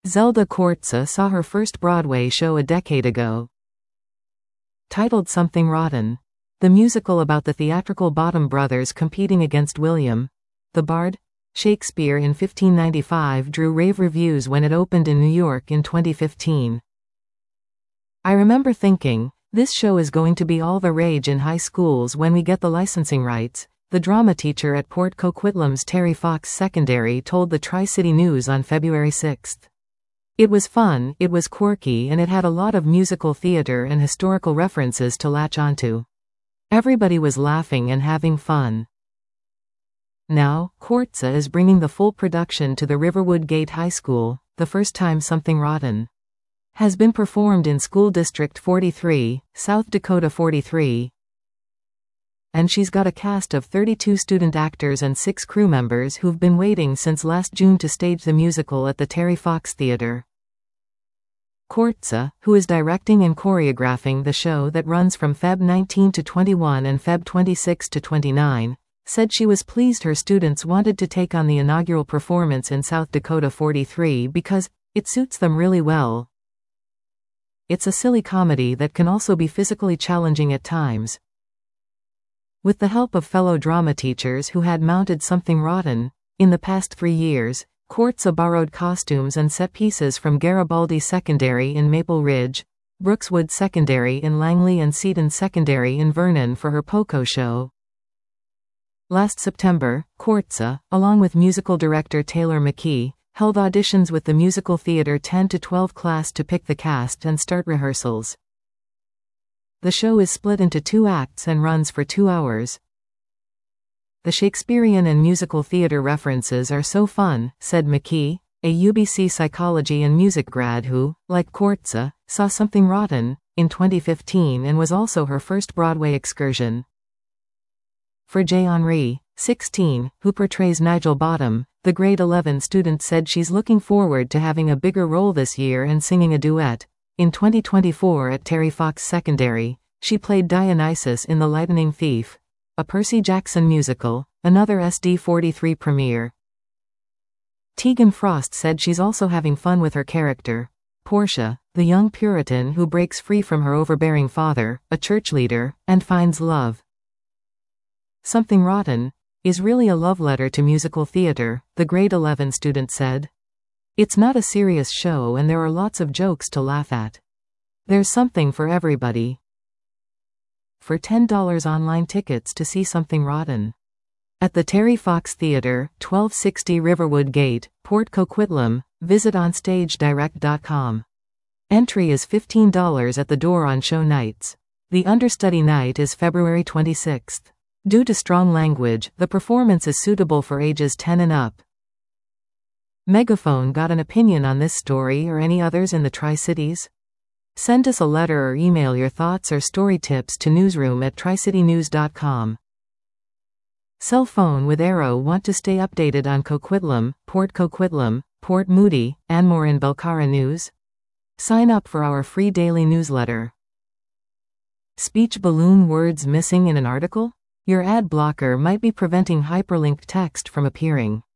Zelda Kortza saw her first Broadway show a decade ago. Titled Something Rotten. The musical about the theatrical Bottom brothers competing against William, the Bard, Shakespeare in 1595 drew rave reviews when it opened in New York in 2015. I remember thinking, this show is going to be all the rage in high schools when we get the licensing rights, the drama teacher at Port Coquitlam's Terry Fox Secondary told the Tri-City News on February 6. It was fun, it was quirky, and it had a lot of musical theater and historical references to latch onto. Everybody was laughing and having fun. Now, Kortza is bringing the full production to the Riverwood Gate High School, the first time Something Rotten has been performed in School District 43, South Dakota 43. And she's got a cast of 32 student actors and 6 crew members who've been waiting since last June to stage the musical at the Terry Fox Theater. Kortza, who is directing and choreographing the show that runs from Feb 19 to 21 and Feb 26 to 29, said she was pleased her students wanted to take on the inaugural performance in South Dakota 43 because it suits them really well. It's a silly comedy that can also be physically challenging at times. With the help of fellow drama teachers who had mounted Something Rotten in the past 3 years, Kortza borrowed costumes and set pieces from Garibaldi Secondary in Maple Ridge, Brookswood Secondary in Langley, and Seton Secondary in Vernon for her Poco show. Last September, Kortza, along with musical director Taylor McKee, held auditions with the Musical Theater 10 to 12 class to pick the cast and start rehearsals. The show is split into 2 acts and runs for 2 hours. The Shakespearean and musical theater references are so fun, said McKee, a UBC psychology and music grad who, like Kortza, saw Something Rotten in 2015 and was also her first Broadway excursion. For Jay Henry, 16, who portrays Nigel Bottom, the grade 11 student said she's looking forward to having a bigger role this year and singing a duet. In 2024 at Terry Fox Secondary, she played Dionysus in The Lightning Thief, a Percy Jackson musical, another SD43 premiere. Tegan Frost said she's also having fun with her character, Portia, the young Puritan who breaks free from her overbearing father, a church leader, and finds love. Something Rotten is really a love letter to musical theater, the grade 11 student said. It's not a serious show and there are lots of jokes to laugh at. There's something for everybody. For $10 online tickets to see Something Rotten at the Terry Fox Theater, 1260 Riverwood Gate, Port Coquitlam, visit onstagedirect.com. Entry is $15 at the door on show nights. The understudy night is February 26. Due to strong language, the performance is suitable for ages 10 and up. Megaphone got an opinion on this story or any others in the Tri-Cities? Send us a letter or email your thoughts or story tips to newsroom@tricitynews.com. Cell phone with Arrow want to stay updated on Coquitlam, Port Moody, Anmore and Belcara news? Sign up for our free daily newsletter. Speech balloon words missing in an article? Your ad blocker might be preventing hyperlinked text from appearing.